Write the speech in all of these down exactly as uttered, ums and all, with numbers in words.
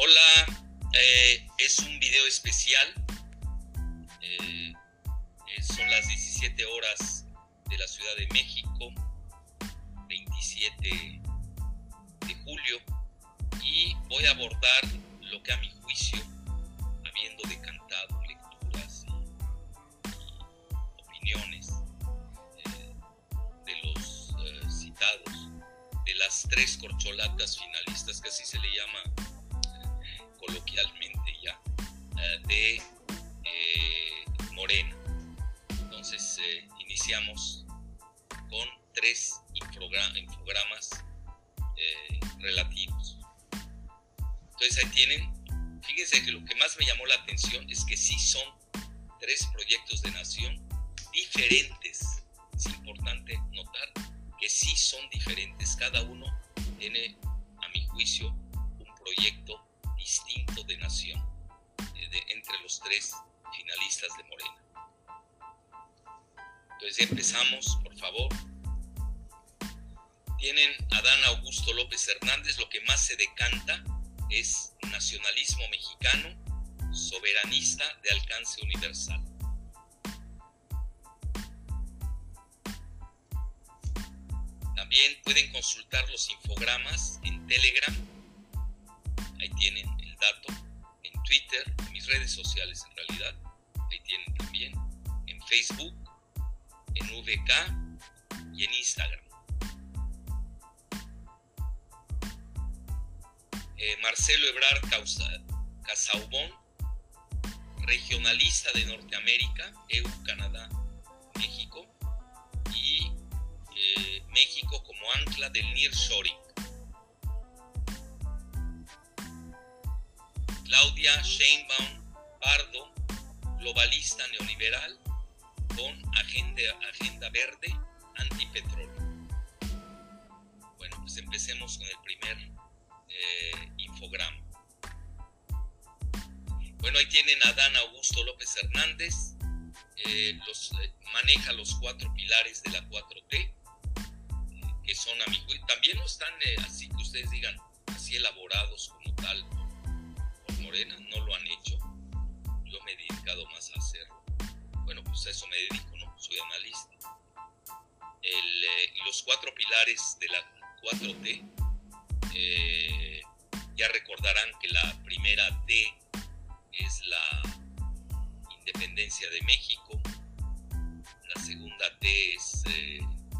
Hola, eh, es un video especial. Eh, eh, son las diecisiete horas de la Ciudad de México, veintisiete de julio, y voy a abordar lo que a mi juicio, habiendo decantado lecturas y, y opiniones eh, de los eh, citados, de las tres corcholatas finalistas, que así se le llama eh, coloquialmente ya, eh, de eh, Morena. Entonces eh, iniciamos con tres infogra- infogramas eh, relativos. Entonces ahí tienen, fíjense que lo que más me llamó la atención es que sí son tres proyectos de nación diferentes. Es importante notar que sí son diferentes, cada uno tiene, a mi juicio, un proyecto distinto de nación eh, de, entre los tres finalistas de Morena. Entonces ya empezamos, por favor. Tienen Adán Augusto López Hernández. Lo que más se decanta es nacionalismo mexicano, soberanista de alcance universal. También pueden consultar los infogramas en Telegram. Ahí tienen el dato. En Twitter, en mis redes sociales en realidad. Ahí tienen también. En Facebook, en V K y en Instagram. Eh, Marcelo Ebrard Casaubon, regionalista de Norteamérica, E U, Canadá, México, y eh, México como ancla del nearshoring. Claudia Sheinbaum Pardo, globalista neoliberal con agenda, agenda verde antipetróleo. Bueno, pues empecemos con el primer eh, infograma. Bueno, ahí tienen a Adán Augusto López Hernández. Eh, los, eh, maneja los cuatro pilares de la cuatro T, eh, que son a mi juicio, también no están eh, así que ustedes digan, así elaborados como tal por, por Morena, no lo han hecho. Yo me he dedicado más a hacerlo. Bueno, pues a eso me dedico, ¿no? Soy analista. El, eh, y los cuatro pilares de la cuatro T, eh, ya recordarán que la primera T es la independencia de México, la segunda T es, eh,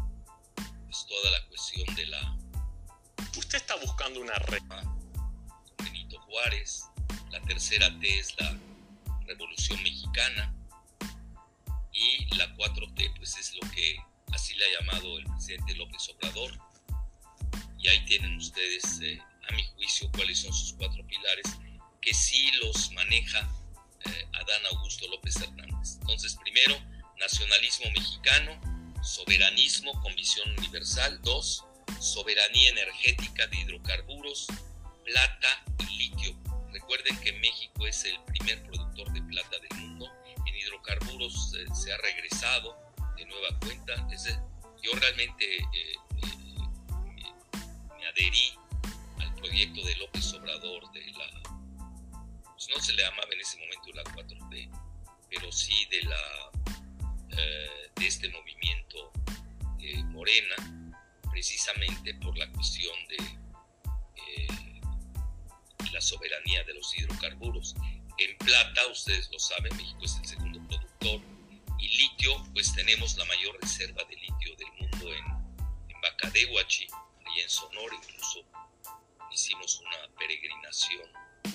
es toda la cuestión de la... Usted está buscando una red. Benito Juárez, la tercera T es la Revolución Mexicana, y la cuatro T pues es lo que así le ha llamado el presidente López Obrador, y ahí tienen ustedes, eh, a mi juicio, cuáles son sus cuatro pilares, que sí los maneja Eh, Adán Augusto López Hernández. Entonces, primero, nacionalismo mexicano, soberanismo con visión universal. Dos, soberanía energética de hidrocarburos, plata y litio. Recuerden que México es el primer productor de plata del mundo. En hidrocarburos eh, se ha regresado de nueva cuenta. Es, yo realmente eh, eh, me, me adherí al proyecto de López Obrador de la... no se le llamaba en ese momento la cuatro T, pero sí de, la, eh, de este movimiento eh, Morena, precisamente por la cuestión de eh, la soberanía de los hidrocarburos. En plata, ustedes lo saben, México es el segundo productor, y litio, pues tenemos la mayor reserva de litio del mundo en, en Bacadehuachi, y en Sonora. Incluso hicimos una peregrinación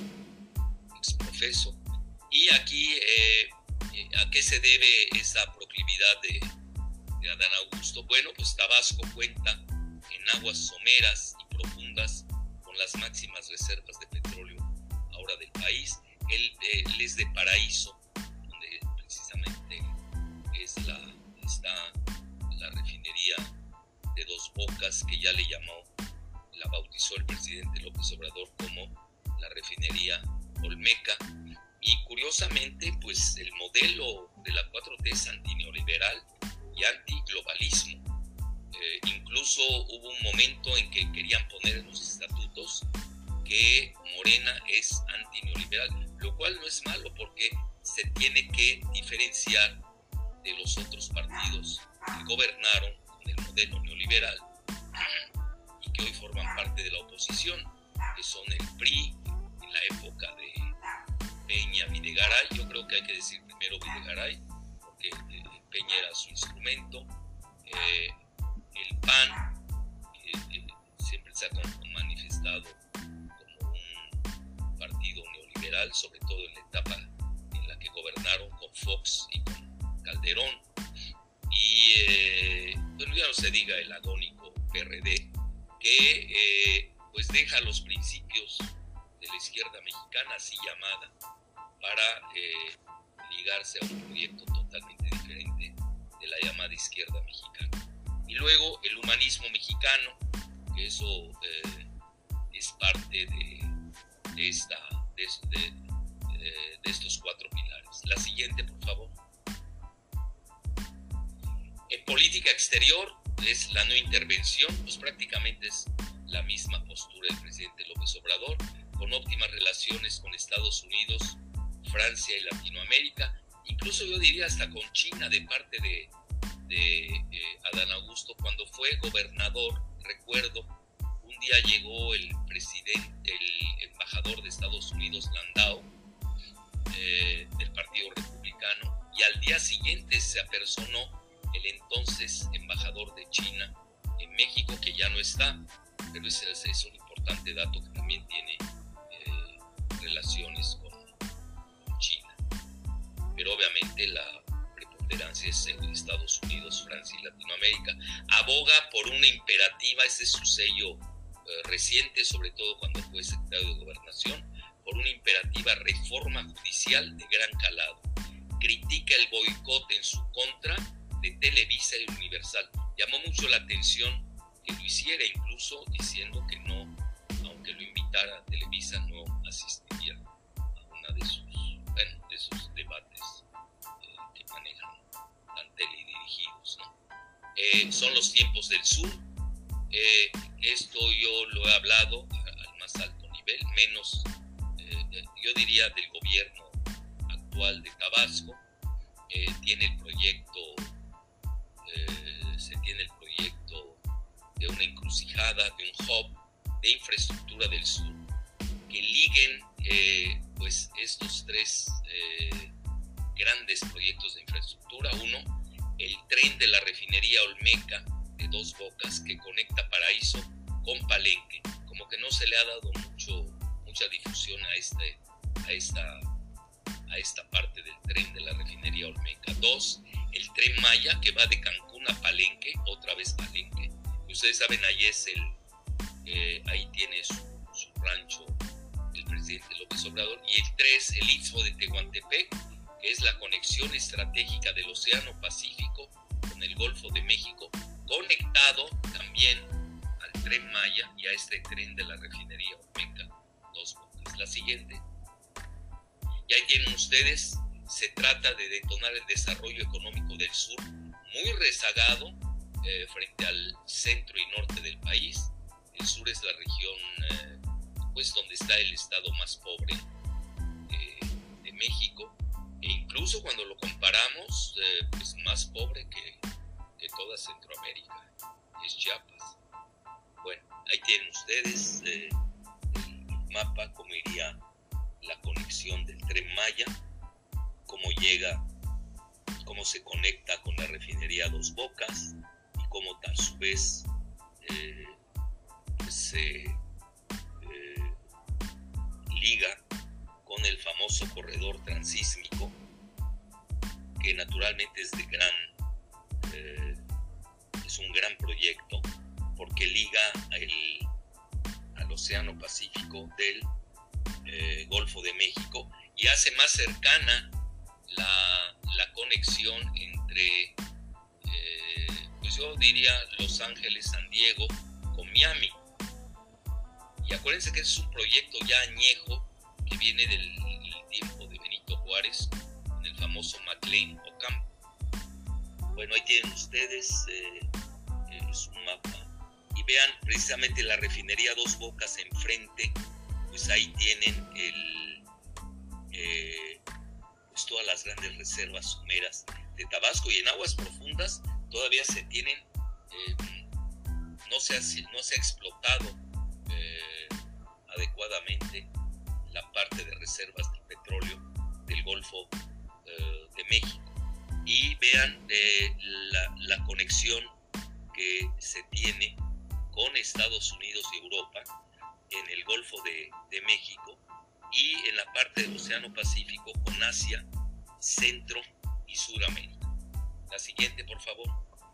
exprofeso. Y aquí, eh, ¿a qué se debe esa proclividad de, de Adán Augusto? Bueno, pues Tabasco cuenta en aguas someras y profundas con las máximas reservas de petróleo ahora del país. Él, eh, él es de Paraíso, donde precisamente es la, está la refinería de Dos Bocas, que ya le llamó, la bautizó el presidente López Obrador como la refinería Olmeca. Y curiosamente, pues el modelo de la cuatro T es antineoliberal y antiglobalismo. Eh, incluso hubo un momento en que querían poner en los estatutos que Morena es antineoliberal, lo cual no es malo porque se tiene que diferenciar de los otros partidos que gobernaron con el modelo neoliberal y que hoy forman parte de la oposición, que son el P R I en la época de Peña, Videgaray. Yo creo que hay que decir primero Videgaray, porque eh, Peña era su instrumento, eh, el P A N, que eh, siempre se ha manifestado como un partido neoliberal, sobre todo en la etapa en la que gobernaron con Fox y con Calderón, y eh, bueno, ya no se diga el agónico P R D, que eh, pues deja los principios de la izquierda mexicana, así llamada, para eh, ligarse a un proyecto totalmente diferente de la llamada izquierda mexicana. Y luego el humanismo mexicano, que eso eh, es parte de, de, esta, de, de, de, de estos cuatro pilares. La siguiente, por favor. En política exterior es la no intervención, pues prácticamente es la misma postura del presidente López Obrador, con óptimas relaciones con Estados Unidos, Francia y Latinoamérica, incluso yo diría hasta con China de parte de, de eh, Adán Augusto. Cuando fue gobernador, recuerdo, un día llegó el presidente, el embajador de Estados Unidos, Landau, eh, del Partido Republicano, y al día siguiente se apersonó el entonces embajador de China en México, que ya no está, pero ese es un importante dato que también tiene eh, relaciones con, con China. Pero obviamente la preponderancia es en Estados Unidos, Francia y Latinoamérica. Aboga por una imperativa, ese es su sello eh, reciente, sobre todo cuando fue secretario de Gobernación, por una imperativa reforma judicial de gran calado. Critica el boicot en su contra de Televisa y Universal. Llamó mucho la atención que lo hiciera, incluso diciendo que no, aunque lo invitara a Televisa, no asistiría a una de sus, bueno, de sus debates eh, que manejan tan teledirigidos, ¿no? Eh, son los tiempos del sur. Eh, esto yo lo he hablado al más alto nivel, menos, eh, yo diría, del gobierno actual de Tabasco. Eh, tiene el proyecto Eh, se tiene el proyecto de una encrucijada, de un hub de infraestructura del sur, que liguen eh, pues estos tres eh, grandes proyectos de infraestructura. Uno, el tren de la refinería Olmeca de Dos Bocas, que conecta Paraíso con Palenque. Como que no se le ha dado mucho, mucha difusión a, este, a, esta, a esta parte del tren de la refinería Olmeca. Dos, el Tren Maya, que va de Cancún a Palenque, otra vez Palenque. Ustedes saben, ahí es el, eh, ahí tiene su, su rancho el presidente López Obrador. Y el tres, el Istmo de Tehuantepec, que es la conexión estratégica del Océano Pacífico con el Golfo de México, conectado también al Tren Maya y a este tren de la refinería Olmeca Dos Bocas. La siguiente. Y ahí tienen ustedes. Se trata de detonar el desarrollo económico del sur, muy rezagado eh, frente al centro y norte del país. El sur es la región eh, pues donde está el estado más pobre eh, de México, e incluso cuando lo comparamos, eh, pues más pobre que, que toda Centroamérica, es Chiapas. Bueno, ahí tienen ustedes eh, el mapa, cómo iría la conexión del Tren Maya, cómo llega, cómo se conecta con la refinería Dos Bocas y cómo a su vez eh, se eh, liga con el famoso corredor transísmico, que naturalmente es de gran, eh, es un gran proyecto porque liga el, al Océano Pacífico del eh, Golfo de México y hace más cercana La, la conexión entre, eh, pues yo diría Los Ángeles, San Diego, con Miami. Y acuérdense que es un proyecto ya añejo que viene del, del tiempo de Benito Juárez, en el famoso McLean Ocampo. Bueno, ahí tienen ustedes eh, es un mapa y vean precisamente la refinería Dos Bocas enfrente, pues pues ahí tienen el, eh, pues todas las grandes reservas someras de Tabasco, y en aguas profundas todavía se tienen, eh, no, se ha, no se ha explotado eh, adecuadamente la parte de reservas de petróleo del Golfo eh, de México. Y vean eh, la, la conexión que se tiene con Estados Unidos y Europa en el Golfo de, de México, y en la parte del Océano Pacífico con Asia, Centro y Suramérica. La siguiente, por favor.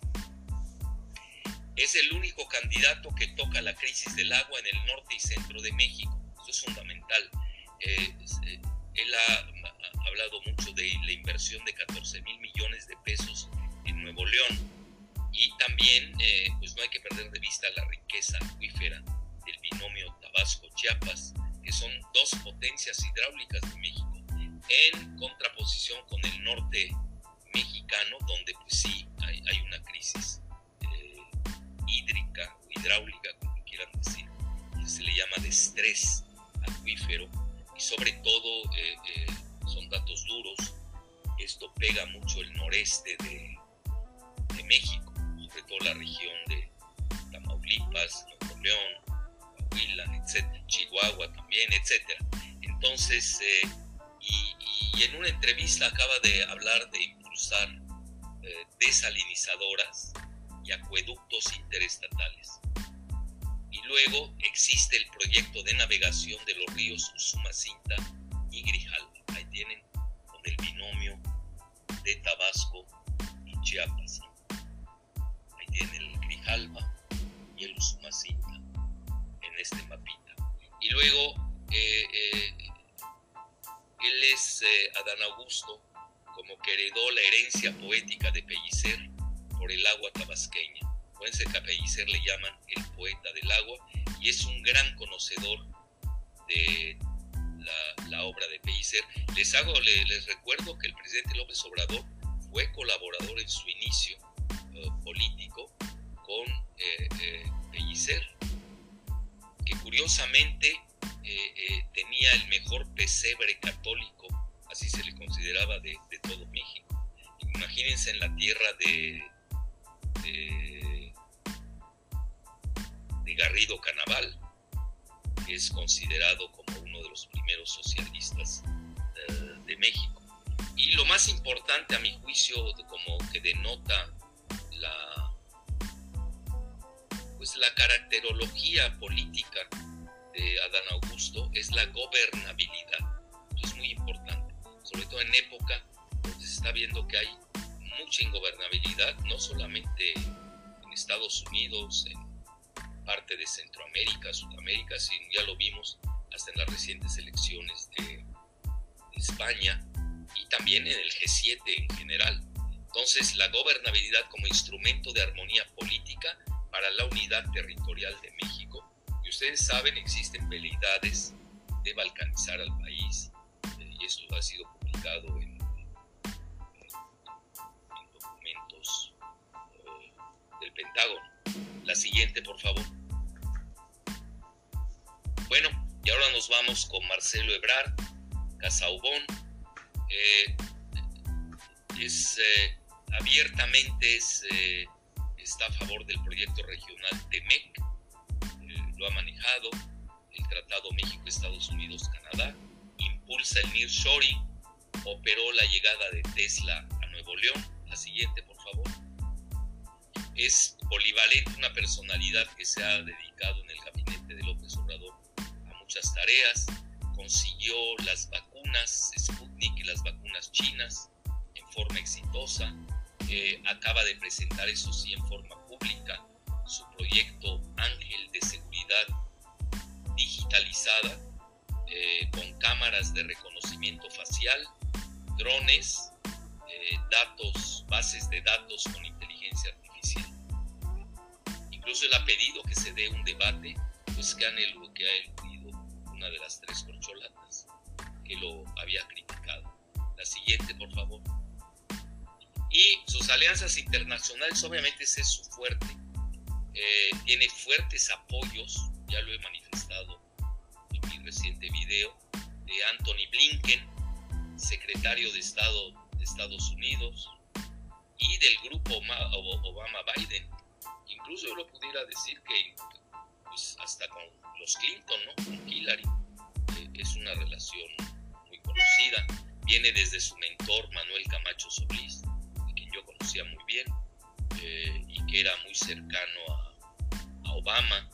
Es el único candidato que toca la crisis del agua en el norte y centro de México. Eso es fundamental. Eh, eh, él ha, ha hablado mucho de la inversión de catorce mil millones de pesos en Nuevo León, y también eh, pues no hay que perder de vista la riqueza acuífera del binomio Tabasco-Chiapas, que son dos potencias hidráulicas de México, en contraposición con el norte mexicano, donde pues sí hay, hay una crisis eh, hídrica o hidráulica, como quieran decir, que se le llama de estrés acuífero, y sobre todo eh, eh, son datos duros, esto pega mucho el noreste de, de México, sobre todo la región de Tamaulipas, Nuevo León, Coahuila, etcétera, Chihuahua también, etcétera. Entonces, eh, y, y en una entrevista acaba de hablar de impulsar eh, desalinizadoras y acueductos interestatales. Y luego existe el proyecto de navegación de los ríos Usumacinta y Grijalva. Ahí tienen con el binomio de Tabasco y Chiapas, ¿no? Ahí tienen el Grijalva y el Usumacinta en este mapita. Y luego eh, eh, él es eh, Adán Augusto, como que heredó la herencia poética de Pellicer por el agua tabasqueña. Acuérdense que a Pellicer le llaman el poeta del agua, y es un gran conocedor de la, la obra de Pellicer. Les hago, les, les recuerdo que el presidente López Obrador fue colaborador en su inicio eh, político con eh, eh, Pellicer, que curiosamente eh, eh, tenía el mejor pesebre católico, así se le consideraba, de, de todo México. Imagínense en la tierra de, de, de Garrido Canaval, que es considerado como uno de los primeros socialistas eh, de México. Y lo más importante, a mi juicio, como que denota la, pues la caracterología política de Adán Augusto, es la gobernabilidad. Eso es muy importante, sobre todo en época donde se está viendo que hay mucha ingobernabilidad, no solamente en Estados Unidos, en parte de Centroamérica, Sudamérica, sino ya lo vimos hasta en las recientes elecciones de, de España, y también en el G siete en general. Entonces, la gobernabilidad como instrumento de armonía política para la unidad territorial de México. Y ustedes saben, existen veleidades de balcanizar al país, eh, y esto ha sido publicado en, en, en documentos eh, del Pentágono. La siguiente, por favor. Bueno, y ahora nos vamos con Marcelo Ebrard Casaubon. Eh, es eh, abiertamente es, eh, está a favor del proyecto regional TEMEC, eh, lo ha manejado el Tratado México-Estados Unidos-Canadá, impulsa el nearshoring, operó la llegada de Tesla a Nuevo León. La siguiente, por favor. Es polivalente, una personalidad que se ha dedicado en el gabinete de López Obrador a muchas tareas. Consiguió las vacunas Sputnik y las vacunas chinas en forma exitosa. Eh, acaba de presentar, eso sí, en forma pública, su proyecto Ángel de Seguridad Digitalizada, eh, con cámaras de reconocimiento facial, drones, eh, datos, bases de datos con inteligencia artificial. Incluso él ha pedido que se dé un debate, pues que han el, que ha eludido una de las tres corcholatas que lo había criticado. La siguiente, por favor. Y sus alianzas internacionales, obviamente ese es su fuerte. Eh, tiene fuertes apoyos, ya lo he manifestado en mi reciente video de Anthony Blinken, secretario de Estado de Estados Unidos, y del grupo Obama-Biden. Incluso yo lo pudiera decir que pues, hasta con los Clinton, ¿no? Con Hillary, eh, es una relación muy conocida. Viene desde su mentor Manuel Camacho Solís, a quien yo conocía muy bien, eh, y que era muy cercano a, a Obama.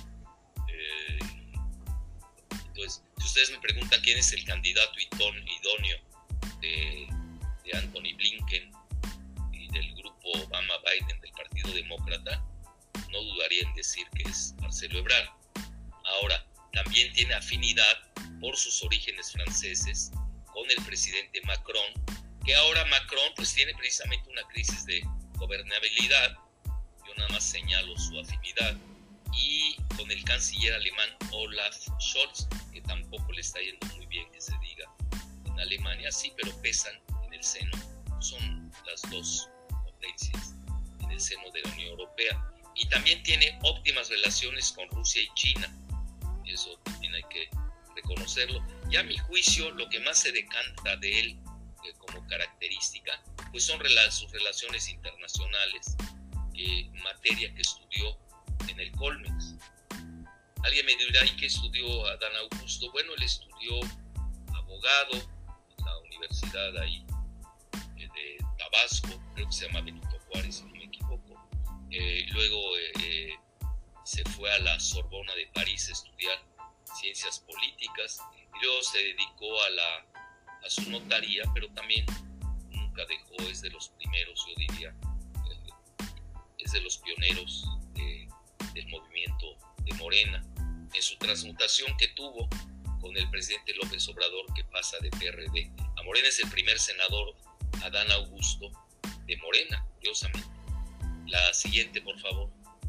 Eh, entonces, si ustedes me preguntan quién es el candidato idóneo de, de Anthony Blinken y del grupo Obama-Biden del Partido Demócrata, no dudaría en decir que es Marcelo Ebrard. Ahora, también tiene afinidad por sus orígenes franceses con el presidente Macron, que ahora Macron pues tiene precisamente una crisis de gobernabilidad. Yo nada más señalo su afinidad. Y con el canciller alemán Olaf Scholz, que tampoco le está yendo muy bien, que se diga, en Alemania, sí, pero pesan en el seno. Son las dos potencias en el seno de la Unión Europea. Y también tiene óptimas relaciones con Rusia y China. Eso también hay que reconocerlo. Y a mi juicio, lo que más se decanta de él eh, como característica, pues son rela- sus relaciones internacionales, eh, materia que estudió en el Colmex. Alguien me dirá, ¿y qué estudió Adán Augusto? Bueno, él estudió abogado en la universidad ahí eh, de Tabasco, creo que se llama Benito Juárez, si no me equivoco. Eh, luego eh, eh, se fue a la Sorbona de París a estudiar ciencias políticas y luego se dedicó a, la, a su notaría, pero también nunca dejó, es de los primeros, yo diría, eh, es de los pioneros de, del movimiento de Morena, en su transmutación que tuvo con el presidente López Obrador, que pasa de P R D a Morena. Es el primer senador, Adán Augusto, de Morena, curiosamente. La siguiente, por favor.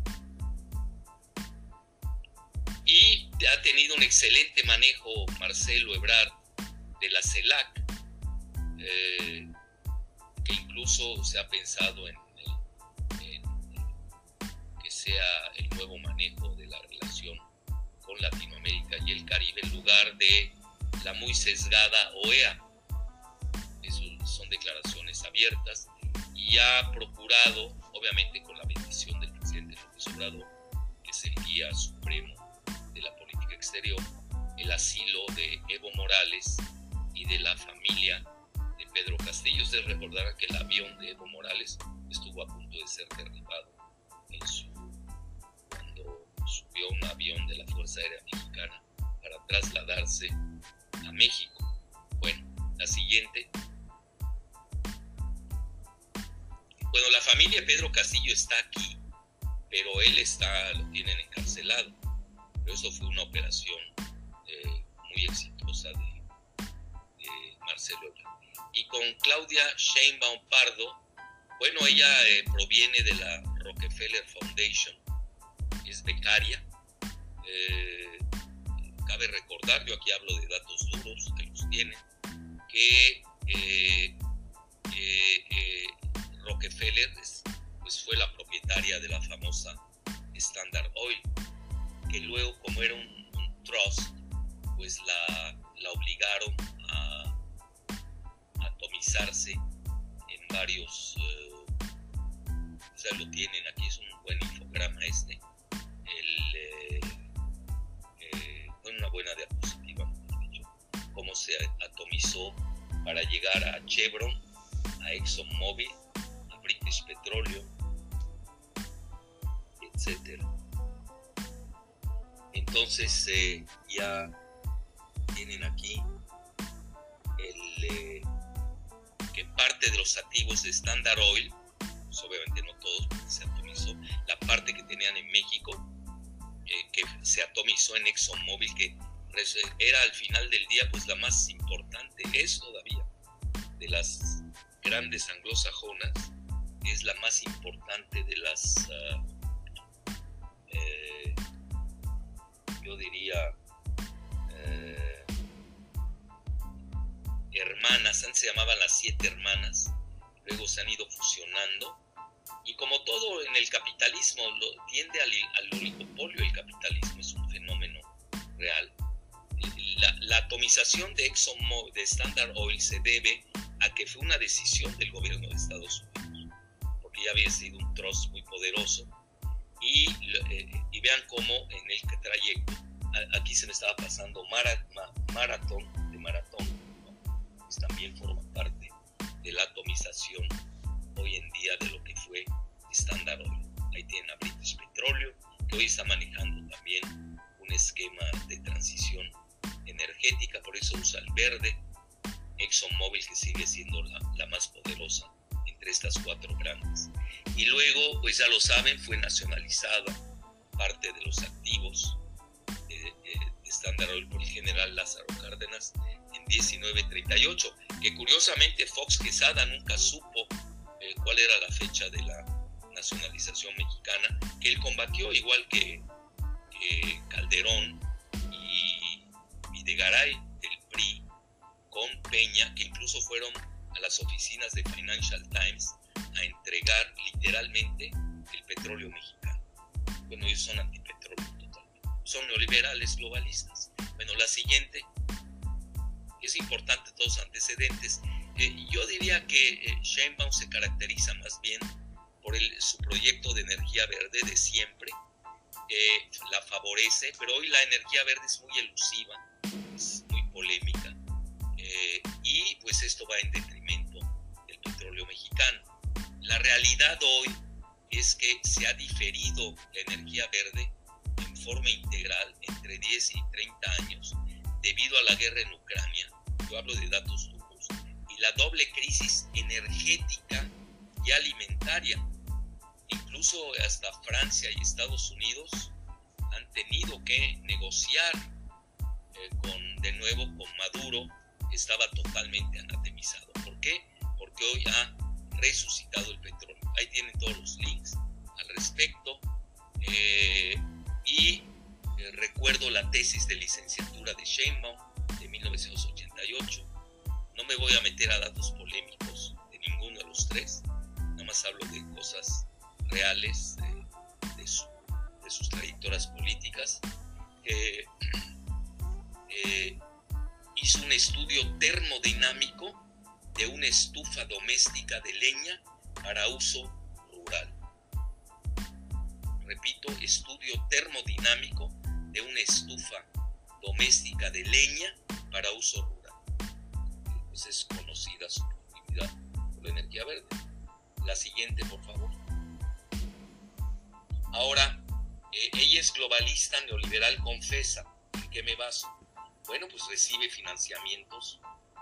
Y ha tenido un excelente manejo Marcelo Ebrard de la CELAC, eh, que incluso se ha pensado en, en, en que sea el nuevo manejo de la relación con Latinoamérica y el Caribe en lugar de la muy sesgada O E A. Eso son declaraciones abiertas y ha procurado, obviamente con la bendición del presidente López Obrador, que es el guía supremo de la política exterior, el asilo de Evo Morales y de la familia de Pedro Castillo. Ustedes recordarán que el avión de Evo Morales estuvo a punto de ser derribado en su, cuando subió un avión de la Fuerza Aérea Mexicana para trasladarse a México. Bueno, la siguiente. Bueno, la familia de Pedro Castillo está aquí, pero él está, lo tienen encarcelado. Pero eso fue una operación eh, muy exitosa de, de Marcelo Ebrard. Y con Claudia Sheinbaum Pardo, bueno, ella eh, proviene de la Rockefeller Foundation, es becaria. Eh, cabe recordar, yo aquí hablo de datos duros que los tienen, que eh, eh, eh, Rockefeller es, pues fue la propietaria de la famosa Standard Oil, que luego, como era un, un trust, pues la, la obligaron a atomizarse en varios, eh, o sea, lo tienen aquí, es un buen infograma este, el, eh, eh, fue una buena diapositiva, mejor dicho, cómo se atomizó para llegar a Chevron, a ExxonMobil, a British Petroleum, etcétera. Entonces eh, ya tienen aquí el, eh, que parte de los activos de Standard Oil, pues obviamente no todos porque se atomizó, la parte que tenían en México, eh, que se atomizó en ExxonMobil, que era al final del día pues la más importante, es todavía de las grandes anglosajonas, es la más importante de las uh, eh, yo diría eh, hermanas. Antes se llamaban las siete hermanas, luego se han ido fusionando, y como todo en el capitalismo lo, tiende al, al oligopolio. El capitalismo es un fenómeno real. la atomización de ExxonMobil, de Standard Oil, se debe a que fue una decisión del gobierno de Estados Unidos, porque ya había sido un trust muy poderoso. Y, eh, y vean cómo en el trayecto, aquí se me estaba pasando Mara, ma, maratón de maratón, ¿no? Pues también forma parte de la atomización hoy en día de lo que fue Standard Oil. Ahí tienen a British Petroleum, que hoy está manejando también un esquema de transición energética, por eso usa el verde. ExxonMobil, que sigue siendo la, la más poderosa entre estas cuatro grandes. Y luego, pues ya lo saben, fue nacionalizada parte de los activos de, de, de Standard Oil por el general Lázaro Cárdenas en diecinueve treinta y ocho, que curiosamente Fox Quesada nunca supo eh, cuál era la fecha de la nacionalización mexicana, que él combatió igual que, que Calderón y Videgaray del P R I, con Peña, que incluso fueron a las oficinas de Financial Times a entregar literalmente el petróleo mexicano. Bueno, ellos son antipetróleo totalmente, son neoliberales globalistas. Bueno, la siguiente, es importante todos los antecedentes. Eh, yo diría que eh, Sheinbaum se caracteriza más bien por el, su proyecto de energía verde de siempre, eh, la favorece, pero hoy la energía verde es muy elusiva, es muy polémica, eh, y pues esto va en detrimento del petróleo mexicano. La realidad hoy es que se ha diferido la energía verde en forma integral entre diez y treinta años debido a la guerra en Ucrania. Yo hablo de datos duros, y la doble crisis energética y alimentaria. Incluso hasta Francia y Estados Unidos han tenido que negociar eh, con, de nuevo con Maduro, que estaba totalmente anatemizado. ¿Por qué? Porque hoy ha resucitado el petróleo. Ahí tienen todos los links al respecto. Eh, y eh, recuerdo la tesis de licenciatura de Sheinbaum de mil novecientos ochenta y ocho. No me voy a meter a datos polémicos de ninguno de los tres. Nada más hablo de cosas reales de, de, su, de sus trayectorias políticas. Eh, eh, hizo un estudio termodinámico de una estufa doméstica de leña para uso rural. Repito, estudio termodinámico de una estufa doméstica de leña para uso rural. Pues es conocida su proximidad por la energía verde. La siguiente, por favor. Ahora, eh, ella es globalista, neoliberal, confesa. ¿En qué me baso? Bueno, pues recibe financiamientos.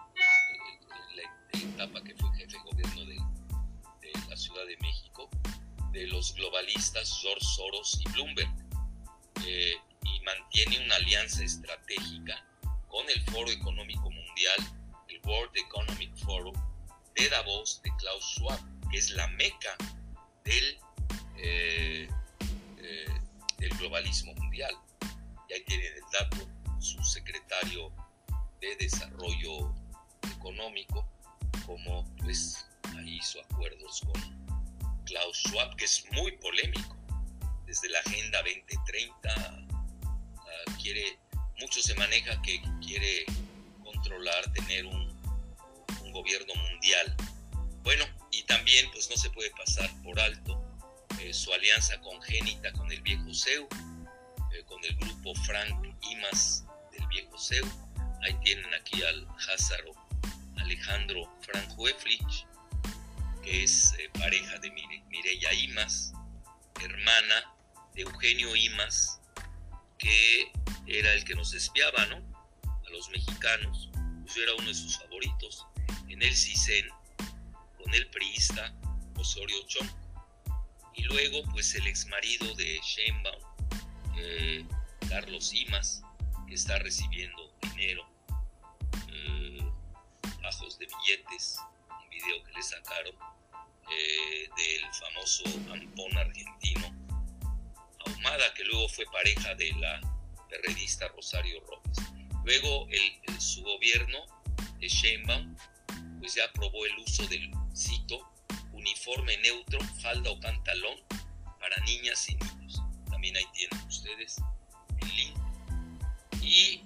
La etapa que fue jefe de gobierno de, de la Ciudad de México, de los globalistas George Soros y Bloomberg, eh, y mantiene una alianza estratégica con el Foro Económico Mundial, el World Economic Forum de Davos de Klaus Schwab, que es la meca del, eh, eh, del globalismo mundial. Y ahí tienen el dato, su secretario de Desarrollo Económico, como pues ahí hizo acuerdos con Klaus Schwab, que es muy polémico. Desde la Agenda veinte treinta uh, quiere, mucho se maneja que quiere controlar, tener un, un gobierno mundial. Bueno, y también pues no se puede pasar por alto eh, su alianza congénita con el viejo C E U, eh, con el grupo Frank Imas del viejo C E U. Ahí tienen aquí al Házaro Alejandro Franco Eflich, que es eh, pareja de Mire, Mireya Imas, hermana de Eugenio Imas, que era el que nos espiaba, ¿no?, a los mexicanos. Pues yo era uno de sus favoritos en el CISEN, con el priista Osorio Chong. Y luego, pues el exmarido de Sheinbaum, eh, Carlos Imas, que está recibiendo dinero, eh, bajos de billetes, un video que le sacaron eh, del famoso Ampón argentino Ahumada, que luego fue pareja de la periodista Rosario Robles. Luego el, el, su gobierno de Sheinbaum pues ya aprobó el uso del, cito, uniforme neutro, falda o pantalón para niñas y niños. También ahí tienen ustedes el link. Y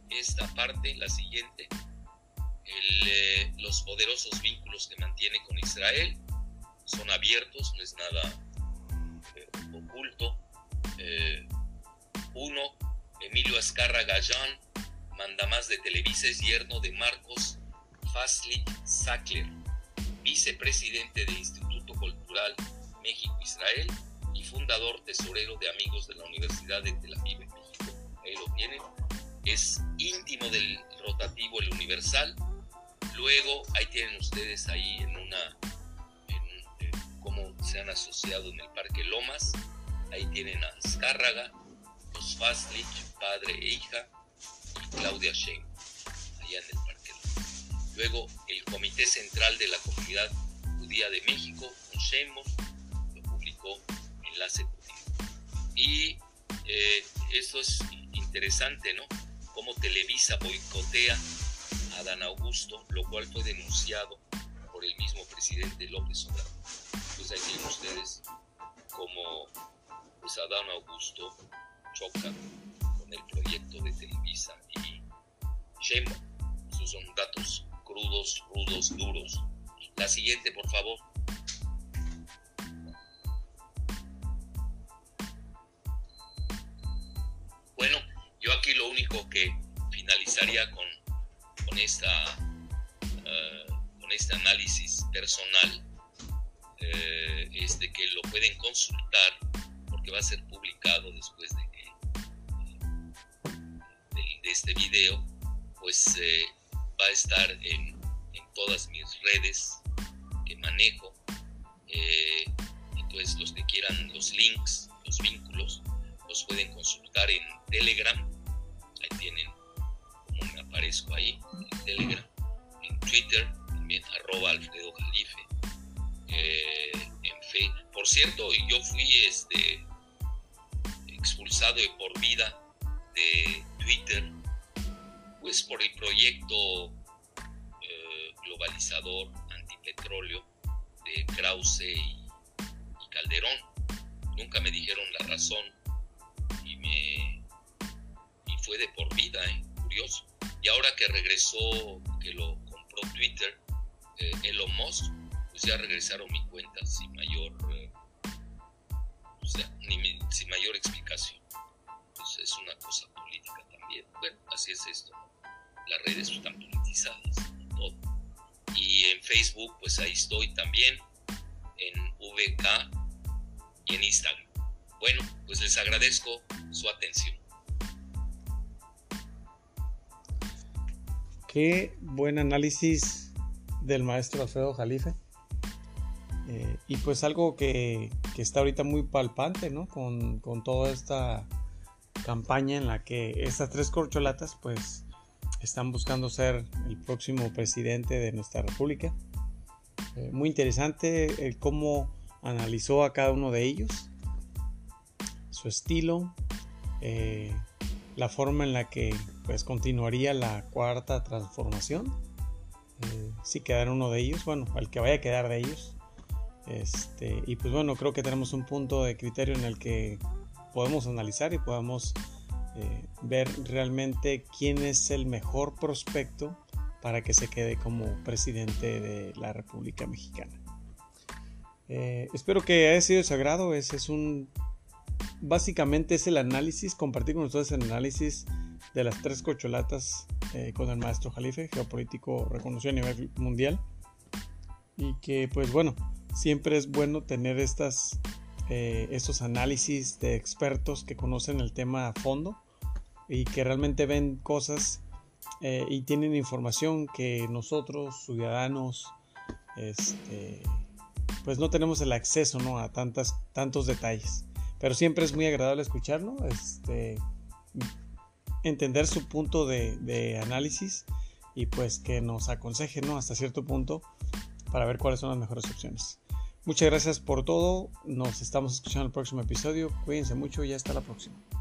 esta parte, la siguiente, el, eh, los poderosos vínculos que mantiene con Israel son abiertos, no es nada eh, oculto. Eh, uno, Emilio Azcarra Gallán, mandamás de Televisa, es yerno de Marcos Faslich Sackler, vicepresidente del Instituto Cultural México-Israel y fundador tesorero de Amigos de la Universidad de Tel Aviv en México. Ahí lo tienen. Es íntimo del rotativo El Universal. Luego, ahí tienen ustedes ahí en una, en, en cómo se han asociado en el Parque Lomas. Ahí tienen a Azcárraga, los Faslich, padre e hija, y Claudia Sheinbaum, allá en el Parque Lomas. Luego, el Comité Central de la Comunidad Judía de México, con Sheinbaum, lo publicó Enlace Judío. Y eh, esto es interesante, ¿no? Cómo Televisa boicotea a Adán Augusto, lo cual fue denunciado por el mismo presidente López Obrador. Pues ahí tienen ustedes cómo pues, Adán Augusto choca con el proyecto de Televisa y Sheinbaum. Esos son datos crudos, rudos, duros. La siguiente, por favor. Bueno, yo aquí lo único que finalizaría con, con, esta, uh, con este análisis personal uh, es de que lo pueden consultar, porque va a ser publicado después de que de, de este video, pues eh, va a estar en, en todas mis redes que manejo. Eh, entonces los que quieran los links, los vínculos, los pueden consultar en Telegram. Ahí tienen como me aparezco ahí en Telegram, en Twitter también, arroba Alfredo Jalife, eh, en Fe. Por cierto, yo fui este expulsado de por vida de Twitter, pues por el proyecto eh, globalizador antipetróleo de Krause y, y Calderón. Nunca me dijeron la razón y me y fue de por vida, ¿eh? Curioso. Y ahora que regresó, que lo compró Twitter, eh, Elon Musk, pues ya regresaron mi cuenta sin mayor eh, o sea, ni mi, sin mayor explicación. Pues es una cosa política también. Bueno, así es esto, ¿no? Las redes están politizadas, ¿no? Todo. Y en Facebook, pues ahí estoy también, en V K y en Instagram. Bueno, pues les agradezco su atención. Qué buen análisis del maestro Alfredo Jalife. Eh, y pues algo que, que está ahorita muy palpante, ¿no? Con, con toda esta campaña en la que estas tres corcholatas pues están buscando ser el próximo presidente de nuestra república. Eh, muy interesante el cómo analizó a cada uno de ellos, su estilo, eh, la forma en la que pues continuaría la cuarta transformación, eh, si quedara uno de ellos, bueno, el que vaya a quedar de ellos, este, y pues bueno, creo que tenemos un punto de criterio en el que podemos analizar y podemos eh, ver realmente quién es el mejor prospecto para que se quede como presidente de la República Mexicana. Eh, espero que haya sido de su agrado. Ese es un básicamente es el análisis, compartir con ustedes el análisis de las tres corcholatas eh, con el maestro Jalife, geopolítico reconocido a nivel mundial, y que pues bueno, siempre es bueno tener estas eh, estos análisis de expertos que conocen el tema a fondo y que realmente ven cosas eh, y tienen información que nosotros ciudadanos este, pues no tenemos el acceso, ¿no? a tantas, tantos detalles. Pero siempre es muy agradable escucharlo, este, entender su punto de, de análisis y pues que nos aconseje, ¿no? hasta cierto punto para ver cuáles son las mejores opciones. Muchas gracias por todo, nos estamos escuchando en el próximo episodio, cuídense mucho y hasta la próxima.